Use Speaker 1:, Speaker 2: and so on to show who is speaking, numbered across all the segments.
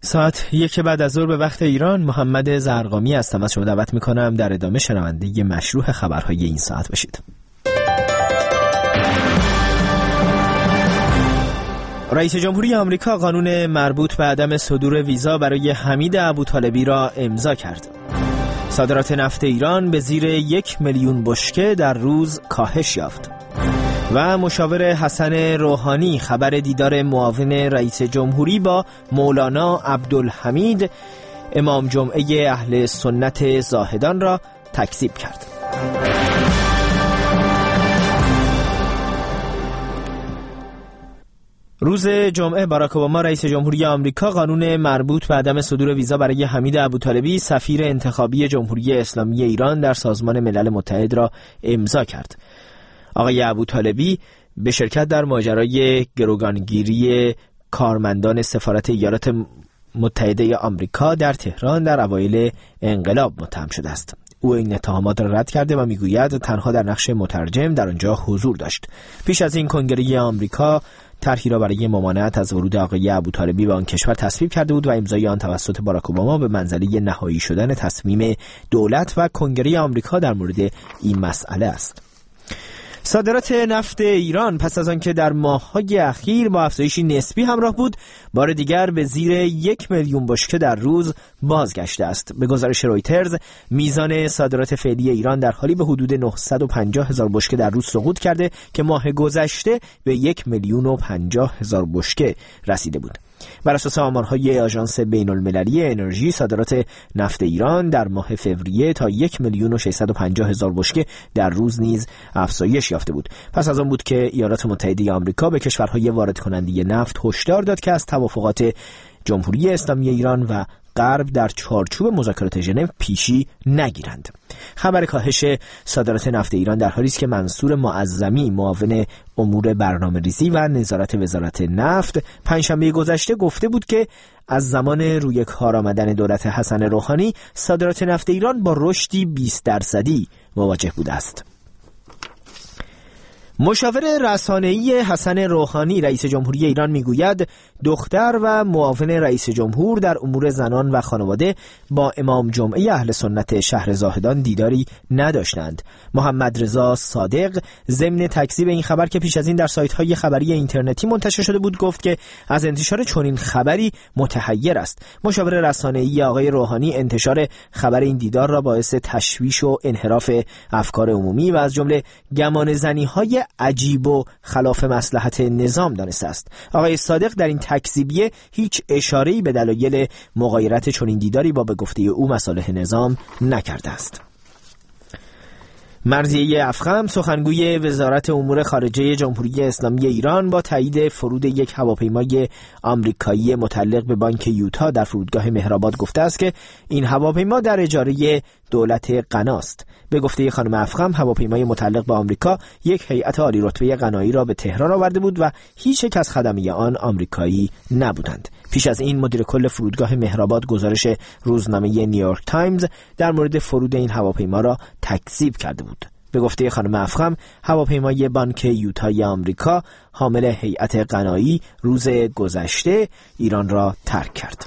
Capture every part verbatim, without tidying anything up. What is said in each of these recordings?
Speaker 1: ساعت یک بعد از ظهر به وقت ایران، محمد زرقامی هستم. از شما دعوت میکنم در ادامه شنونده مشروع خبرهای این ساعت باشید. رئیس جمهوری آمریکا قانون مربوط به عدم صدور ویزا برای حمید ابوطالبی را امضا کرد. صادرات نفت ایران به زیر یک میلیون بشکه در روز کاهش یافت. و مشاور حسن روحانی خبر دیدار معاون رئیس جمهوری با مولانا عبدالحمید امام جمعه اهل سنت زاهدان را تکذیب کرد. روز جمعه باراک اوباما رئیس جمهوری آمریکا قانون مربوط به عدم صدور ویزا برای حمید ابوطالبی سفیر انتخابی جمهوری اسلامی ایران در سازمان ملل متحد را امضا کرد. آقای ابوطالبی به شرکت در ماجرای گروگانگیری کارمندان سفارت ایالات متحده آمریکا در تهران در اوایل انقلاب متهم شده است. او این اتهامات را رد کرده و میگوید تنها در نقش مترجم در آنجا حضور داشت. پیش از این کنگره آمریکا طرحی را برای ممانعت از ورود آقای ابوطالبی به آن کشور تصویب کرده بود و امضای آن توسط باراک اوباما به منزله نهایی شدن تصمیم دولت و کنگره آمریکا در مورد این مسئله است. صادرات نفت ایران پس از آنکه در ماه‌های اخیر با افزایشی نسبی همراه بود، بار دیگر به زیر یک میلیون بشکه در روز بازگشته است. به گزارش رویترز، میزان صادرات فعلی ایران در حالی به حدود نهصد و پنجاه هزار بشکه در روز سقوط کرده که ماه گذشته به یک میلیون و پنجاه هزار بشکه رسیده بود. بر اساس آمارهای آژانس بین المللی انرژی، صادرات نفت ایران در ماه فوریه تا یک میلیون و ششصد و پنجاه هزار بشکه در روز نیز افزایش یافته بود. پس از آن بود که ایالات متحده آمریکا به کشورهای وارد کننده نفت هشدار داد که از توافقات جمهوری اسلامی ایران و غرب در چارچوب مذاکرات ژنو پیشی نگیرند. خبر کاهش صادرات نفت ایران در حالی است که منصور معظمی معاون امور برنامه‌ریزی و نظارت وزارت نفت پنجشنبه گذشته گفته بود که از زمان روی کار آمدن دولت حسن روحانی صادرات نفت ایران با رشدی بیست درصدی مواجه بوده است. مشاور رسانه‌ای حسن روحانی رئیس جمهوری ایران میگوید دختر و معاون رئیس جمهور در امور زنان و خانواده با امام جمعه اهل سنت شهر زاهدان دیداری نداشتند. محمد رضا صادق ضمن تکذیب این خبر که پیش از این در سایت‌های خبری اینترنتی منتشر شده بود گفت که از انتشار چنین خبری متحیر است. مشاور رسانه‌ای آقای روحانی انتشار خبر این دیدار را باعث تشویش و انحراف افکار عمومی و از جمله گمانه‌زنی‌های عجیب و خلاف مصلحت نظام دانسته است. آقای صادق در این تکذیبیه هیچ اشاره‌ای به دلایل مغایرت چنین دیداری با به گفته او مصالح نظام نکرده است. مرضیه افخم سخنگوی وزارت امور خارجه جمهوری اسلامی ایران با تایید فرود یک هواپیمای آمریکایی متعلق به بانک یوتا در فرودگاه مهرآباد گفته است که این هواپیما در اجاره دولت غنا است. به گفته خانم افخم هواپیمای متعلق به آمریکا یک هیئت عالی رتبه غنایی را به تهران آورده بود و هیچ یک از خدمه آن آمریکایی نبودند. پیش از این مدیر کل فرودگاه مهرآباد گزارش روزنامه نیویورک تایمز در مورد فرود این هواپیما را تکذیب کرده بود. به گفته خانم افخم هواپیمای بانک یوتای آمریکا حامل هیئت غنایی روز گذشته ایران را ترک کرد.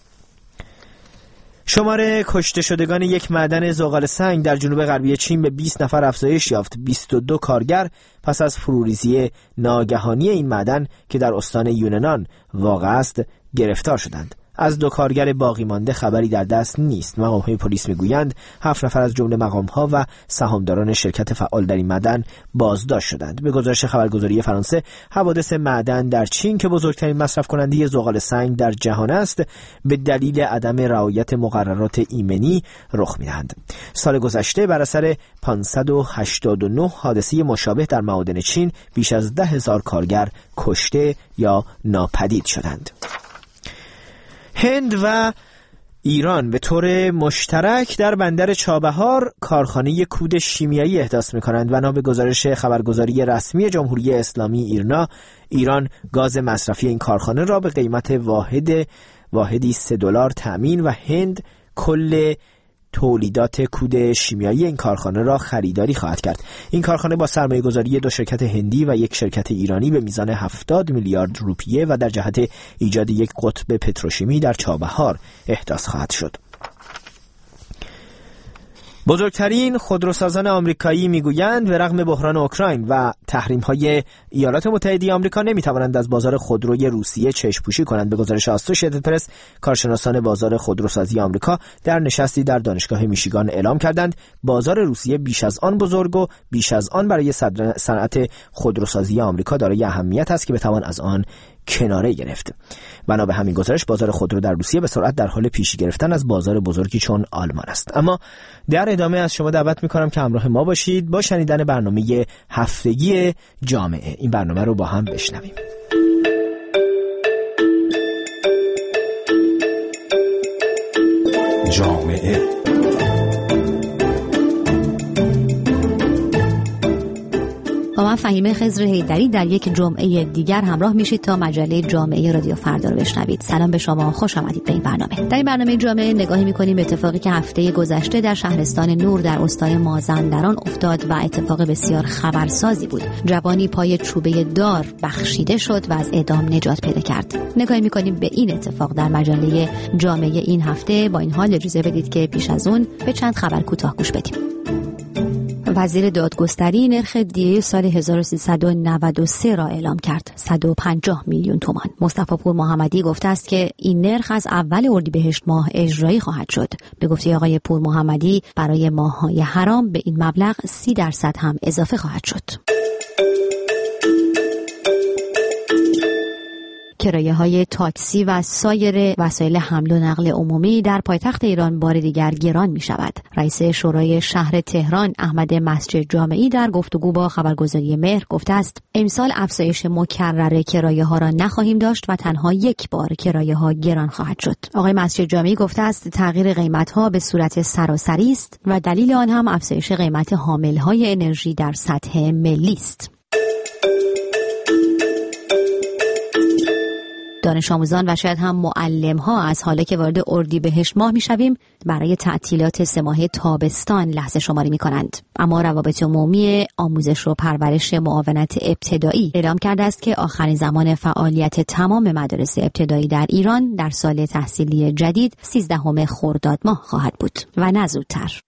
Speaker 1: شمار کشته شدگان یک معدن زغال سنگ در جنوب غربی چین به بیست نفر افزایش یافت. بیست و دو کارگر پس از فروریزی ناگهانی این معدن که در استان یوننان واقع است گرفتار شدند. از دو کارگر باقی مانده خبری در دست نیست. مقام‌های پلیس میگویند هفت نفر از جمله مقام‌ها و سهامداران شرکت فعال در این معدن بازداشت شدند. به گزارش خبرگزاری فرانسه، حوادث معدن در چین که بزرگترین مصرف کننده زغال سنگ در جهان است، به دلیل عدم رعایت مقررات ایمنی رخ می‌دهند. سال گذشته بر اثر پانصد و هشتاد و نه حادثه مشابه در معادن چین بیش از ده هزار کارگر کشته یا ناپدید شدند. هند و ایران به طور مشترک در بندر چابهار کارخانه کود شیمیایی احداث می‌کنند. بنا به گزارش خبرگزاری رسمی جمهوری اسلامی ایرنا، ایران گاز مصرفی این کارخانه را به قیمت واحد واحدی سه دلار تأمین و هند کل تولیدات کود شیمیایی این کارخانه را خریداری خواهد کرد. این کارخانه با سرمایه‌گذاری دو شرکت هندی و یک شرکت ایرانی به میزان هفتاد میلیارد روپیه و در جهت ایجاد یک قطب پتروشیمی در چابهار احداث خواهد شد. بزرگترین خودروسازان آمریکایی میگویند به رغم بحران اوکراین و تحریم‌های ایالات متحده آمریکا نمی‌توانند از بازار خودروی روسیه چشم‌پوشی کنند. به گزارش آسوشیتد پرس، کارشناسان بازار خودروسازی آمریکا در نشستی در دانشگاه میشیگان اعلام کردند بازار روسیه بیش از آن بزرگ و بیش از آن برای صنعت خودروسازی آمریکا دارای اهمیت است که بتوان از آن کناره گرفت. بنا به همین گزارش بازار خودرو در روسیه به سرعت در حال پیشی گرفتن از بازار بزرگی چون آلمان است. اما در ادامه از شما دعوت می‌کنم که همراه ما باشید با شنیدن برنامه هفتگی جامعه. این برنامه رو با هم بشنویم.
Speaker 2: جامعه
Speaker 3: با من فهیمه خضر حیدری در یک جمعه دیگر همراه میشید تا مجله جامعه رادیو فردا رو بشنوید. سلام به شما، خوش آمدید به این برنامه. در این برنامه جامعه نگاهی می‌کنیم به اتفاقی که هفته گذشته در شهرستان نور در استان مازندران افتاد و اتفاق بسیار خبرسازی بود. جوانی پای چوبه دار بخشیده شد و از اعدام نجات پیدا کرد. نگاهی می‌کنیم به این اتفاق در مجله جامعه این هفته. با این حال اجازه بدید که پیش از اون به چند خبر کوتاه گوش بدیم. وزیر دادگستری نرخ دیه سال هزار و سیصد و نود و سه را اعلام کرد، صد و پنجاه میلیون تومان. مصطفی پور محمدی گفته است که این نرخ از اول اردیبهشت ماه اجرایی خواهد شد. به گفته آقای پور محمدی برای ماه‌های حرام به این مبلغ سی درصد هم اضافه خواهد شد. کرایه‌های تاکسی و سایر وسایل حمل و نقل عمومی در پایتخت ایران بار دیگر گران می‌شود. رئیس شورای شهر تهران احمد مسجد جامعی در گفتگو با خبرگزاری مهر گفته است امسال افزایش مکرر کرایه‌ها را نخواهیم داشت و تنها یک بار کرایه‌ها گران خواهد شد. آقای مسجد جامعی گفته است تغییر قیمت‌ها به صورت سراسری است و دلیل آن هم افزایش قیمت حامل‌های انرژی در سطح ملی است. دانش آموزان و شاید هم معلم ها از حالا که وارد اردیبهشت ماه میشویم برای تعطیلات سه ماهه تابستان لحظه شماری می کنند. اما روابط عمومی آموزش و پرورش معاونت ابتدایی اعلام کرده است که آخرین زمان فعالیت تمام مدارس ابتدایی در ایران در سال تحصیلی جدید سیزدهم خرداد ماه خواهد بود و نه زودتر.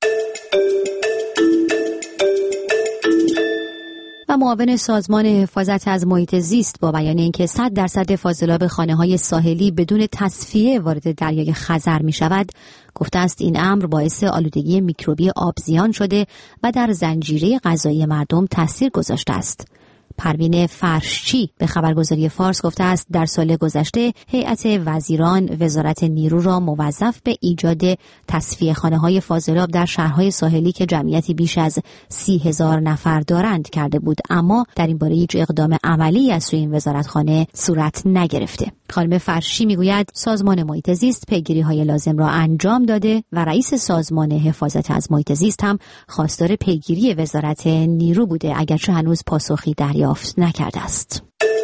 Speaker 3: و معاون سازمان حفاظت از محیط زیست با بیان اینکه صد درصد فاضلاب خانه‌های ساحلی بدون تصفیه وارد دریای خزر می‌شود، گفته است این امر باعث آلودگی میکروبی آبزیان شده و در زنجیره غذایی مردم تاثیر گذاشته است. پروین فرشچی به خبرگزاری فارس گفته است در سال گذشته هیئت وزیران وزارت نیرو را موظف به ایجاد تصفیه خانه‌های فاضلاب در شهرهای ساحلی که جمعیتی بیش از سی هزار نفر دارند کرده بود، اما در این باره هیچ اقدام عملی از سوی این وزارتخانه صورت نگرفته. خانم فرشچی میگوید سازمان محیط زیست پیگیری‌های لازم را انجام داده و رئیس سازمان حفاظت از محیط زیست هم خواستار پیگیری وزارت نیرو بوده، اگرچه هنوز پاسخی دریافت نکرده است.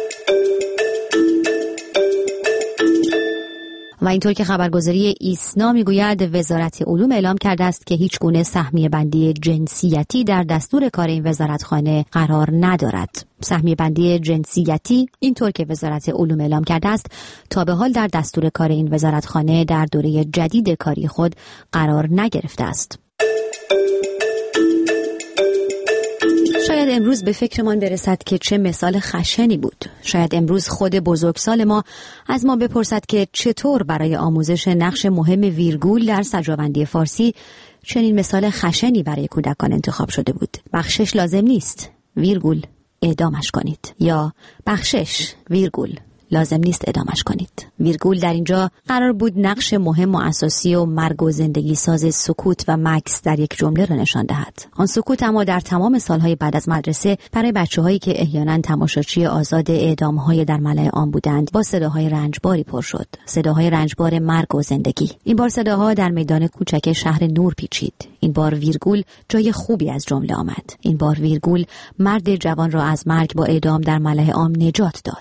Speaker 3: و اینطور که خبرگزاری ایسنا میگوید وزارت علوم اعلام کرده است که هیچ گونه سهمیه بندی جنسیتی در دستور کار این وزارتخانه قرار ندارد. سهمیه بندی جنسیتی اینطور که وزارت علوم اعلام کرده است تا به حال در دستور کار این وزارتخانه در دوره جدید کاری خود قرار نگرفته است. شاید امروز به فکرمان برسد که چه مثال خشنی بود. شاید امروز خود بزرگسال ما از ما بپرسد که چطور برای آموزش نقش مهم ویرگول در سجاوندی فارسی چنین مثال خشنی برای کودکان انتخاب شده بود. بخشش لازم نیست، ویرگول اعدامش کنید، یا بخشش ویرگول لازم نیست ادامش کنید. ویرگول در اینجا قرار بود نقش مهم و اساسی و مرگ و زندگی ساز سکوت و مکث در یک جمله را نشان دهد. آن سکوت اما در تمام سالهای بعد از مدرسه برای بچه‌هایی که احیانا تماشاچی آزاد اعدام‌های در ملأ عام بودند با صداهای رنجباری پر شد. صداهای رنجبار مرگ و زندگی. این بار صداها در میدان کوچک شهر نور پیچید. این بار ویرگول جای خوبی از جمله آمد. این بار ویرگول مرد جوان را از مرگ با اعدام در ملأ عام نجات داد.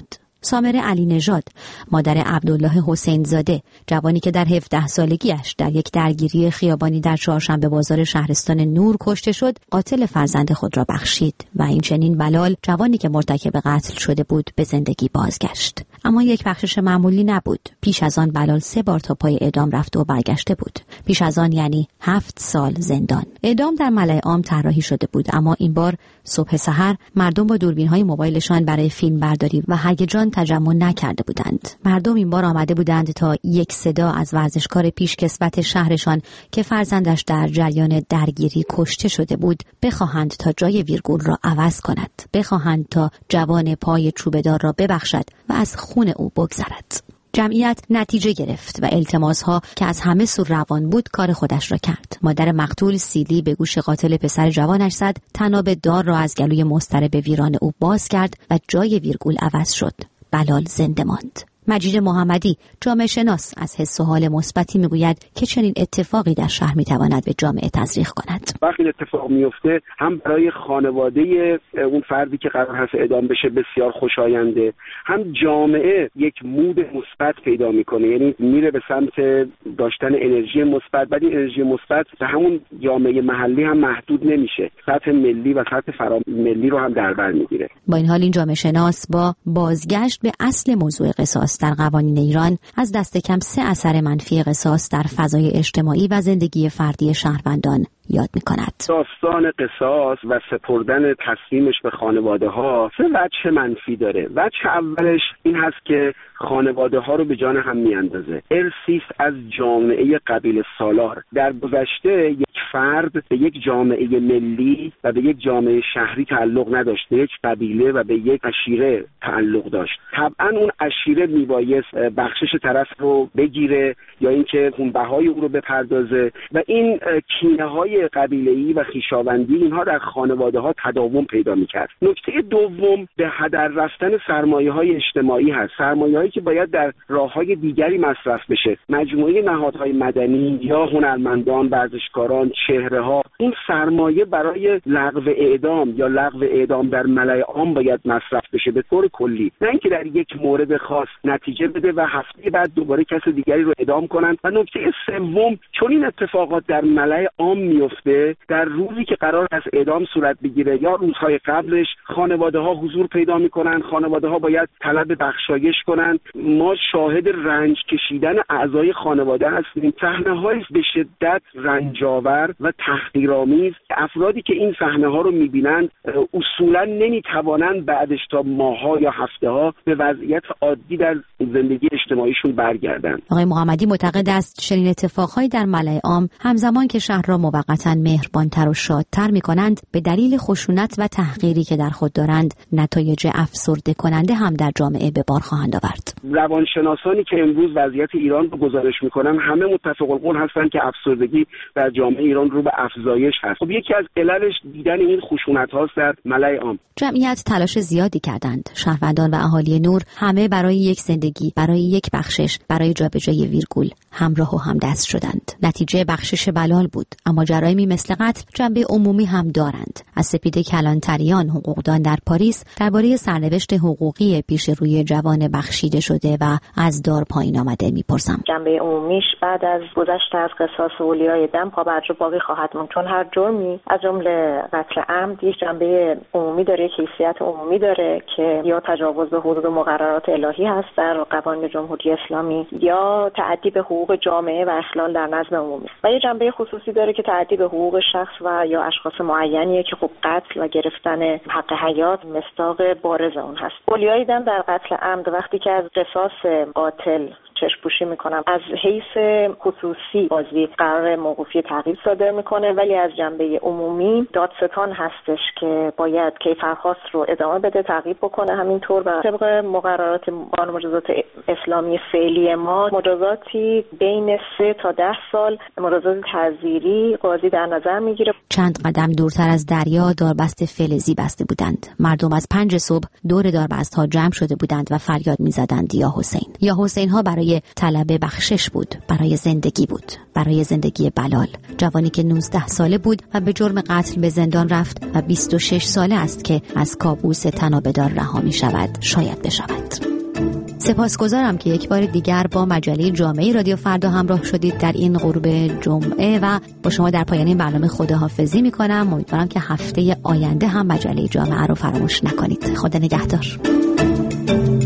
Speaker 3: سامره علی نژاد، مادر عبدالله حسین زاده، جوانی که در هفده سالگیش در یک درگیری خیابانی در چهارشنبه بازار شهرستان نور کشته شد، قاتل فرزند خود را بخشید و این چنین بلال جوانی که مرتکب قتل شده بود به زندگی بازگشت. اما یک بخشش معمولی نبود. پیش از آن بلال سه بار تا پای اعدام رفته و برگشته بود. پیش از آن یعنی هفت سال زندان. اعدام در ملأ عام طراحی شده بود، اما این بار صبح سحر مردم با دوربین‌های موبایلشان برای فیلم برداری و هیجان تجمع نکرده بودند. مردم این بار آمده بودند تا یک صدا از ورزشکار پیشکسوت شهرشان که فرزندش در جریان درگیری کشته شده بود بخواهند تا جای ویرگول را عوض کند، بخواهند تا جوان پای چوبه‌دار را ببخشد و از خون او بگذرد. جمعیت نتیجه گرفت و التماس‌ها که از همه سو روان بود کار خودش را کرد. مادر مقتول سیلی به گوش قاتل پسر جوانش زد، طناب دار را از گلوی مضطرب ویران او باز کرد و جای ویرگول عوض شد. بلال زنده ماند. مجید محمدی، جامعه شناس، از حس و حال مثبتی میگوید که چنین اتفاقی در شهر میتواند به جامعه تزریق کند.
Speaker 2: وقتی اتفاق میفته هم برای خانواده اون فردی که قرار هست اعدام بشه بسیار خوشاینده، هم جامعه یک مود مثبت پیدا میکنه، یعنی میره به سمت داشتن انرژی مثبت. ولی انرژی مثبت به همون جامعه محلی هم محدود نمیشه، سطح ملی و سطح فراملی رو هم در بر میگیره.
Speaker 3: با این حال این جامعه شناس با بازگشت به اصل موضوع قصاص در قوانین ایران از دست کم سه اثر منفی قصاص در فضای اجتماعی و زندگی فردی شهروندان یاد می‌کند.
Speaker 2: داستان قصاص و سپردن تصمیمش به خانواده‌ها سه وجه منفی داره. وجه اولش این هست که خانواده‌ها رو به جان هم میاندازه. ارثی است از جامعه قبیله سالار. در گذشته یک فرد به یک جامعه ملی و به یک جامعه شهری تعلق نداشت، به یک قبیله و به یک عشیره تعلق داشت. طبعا اون عشیره میبایست بخشش طرف رو بگیره یا اینکه خونبهای او رو بپردازه و این کینه‌های قبیله‌ای و خویشاوندی اینها در خانواده‌ها تداوم پیدا می‌کرد. نکته دوم به هدر رفتن سرمایه‌های اجتماعی هست، سرمایه‌هایی که باید در راه‌های دیگری مصرف بشه. مجموعه نهادهای مدنی یا هنرمندان، ورزشکاران، چهره‌ها، این سرمایه برای لغو اعدام یا لغو اعدام در ملأ عام باید مصرف بشه به طور کلی، نه اینکه در یک مورد خاص نتیجه بده و هفته بعد دوباره کس دیگری رو اعدام کنند. و نکته سوم، چون این اتفاقات در ملأ عام میفته، در روزی که قرار است اعدام صورت بگیره یا روزهای قبلش خانواده‌ها حضور پیدا می‌کنن، خانواده‌ها باید طلب بخشایش کنن. ما شاهد رنج کشیدن اعضای خانواده هستیم. صحنه‌های به شدت رنجاور و تحقیرآمیز. افرادی که این صحنه‌ها رو می‌بینند اصولاً نمی‌توانند بعدش تا ماه‌ها یا هفته‌ها به وضعیت عادی در زندگی اجتماعیشون برگردند.
Speaker 3: آقای محمدی معتقد است چنین اتفاقهایی در ملأ عام همزمان که شهر را موقتاً مهربانتر و شادتر می‌کنند، به دلیل خشونت و تحقیری که در خود دارند نتایج افسرده کننده هم در جامعه به بار خواهند آورد.
Speaker 2: روانشناسانی که امروز وضعیت ایران رو گزارش می‌کنن همه متفق القول هستند که افسردگی در جامعه ایران رو به افزایش هست. خب یکی از عللش دیدن این خشونت‌هاست در ملأ عام.
Speaker 3: جمعیت تلاش زیادی کردند. شهروندان و اهالی نور همه برای یک زندگی، برای یک بخشش، برای جابجایی ویرگول همراه و همدست شدند. نتیجه بخشش بلال بود، اما جرایمی مثل قتل جنبه عمومی هم دارند. از سپیده کلانتریان، حقوقدان در پاریس، درباره سرنوشت حقوقی پیش روی جوان بخشیده شده و از دار پایین آمده میپرسم.
Speaker 4: جنبه عمومیش بعد از گذشت از قصاص اولیای دم پابرجا باقی خواهد موند، چون هر جرمی از جمله قتل عمد یک جنبه عمومی داره، کیفیت عمومی داره که یا تجاوز به حدود مقررات الهی هست در قوانین جمهوری اسلامی یا تعدی به حقوق جامعه و اخلال در نظم عمومی، و یه جنبه خصوصی داره که تعدی به حقوق شخص و یا اشخاص معینیه که خب قتل و گرفتن حق حیات مصداق بارز اون هست. اولیای دم در قتل عمد وقتی که از قصاص قاتل چشم پوشی میکنم، از حیث خصوصی بازی قرار موقوفی تعقیب صادر میکنه، ولی از جنبه عمومی دادستان هستش که باید کیفرخواست رو ادامه بده، تعقیب بکنه. همینطور و طبق مقررات قانون مجازات اسلامی فعلی ما مجازاتی بین سه تا ده سال مجازات تعزیری قاضی در نظر میگیره.
Speaker 3: چند قدم دورتر از دریا داربست فلزی بسته بودند. مردم از پنج صبح دور داربست ها جمع شده بودند و فریاد میزدند یا حسین. یا حسین ها برای طلب بخشش بود، برای زندگی بود، برای زندگی بلال، جوانی که نوزده ساله بود و به جرم قتل به زندان رفت و بیست و شش ساله است که از کابوس طنابدار رها می شود، شاید بشود. سپاسگزارم که یک بار دیگر با مجله جامعه رادیو فردا همراه شدید در این غروب جمعه و با شما در پایان این برنامه خداحافظی میکنم. امیدوارم که هفته آینده هم مجله جامعه رو فراموش نکنید. خدا نگهدار.